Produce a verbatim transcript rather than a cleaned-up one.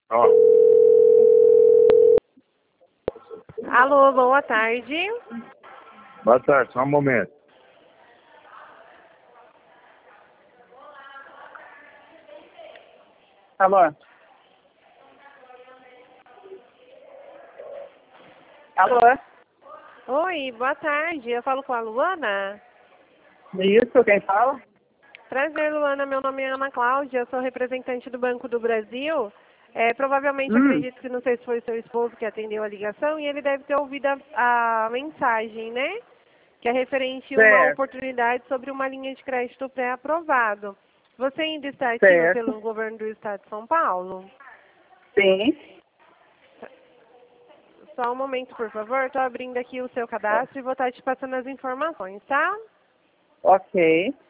Ó. Alô, boa tarde. Boa tarde, só um momento. Alô? Alô? Oi, boa tarde. Eu falo com a Luana. Isso, quem fala? Prazer, Luana. Meu nome é Ana Cláudia. Eu sou representante do Banco do Brasil. É, provavelmente, Hum. acredito que não sei se foi o seu esposo que atendeu a ligação e ele deve ter ouvido a, a mensagem, né? Que é referente a uma Certo. oportunidade sobre uma linha de crédito pré-aprovado. Você ainda está ativo Certo. pelo governo do estado de São Paulo? Sim. Só um momento, por favor. Estou abrindo aqui o seu cadastro e vou estar te passando as informações, tá? Ok.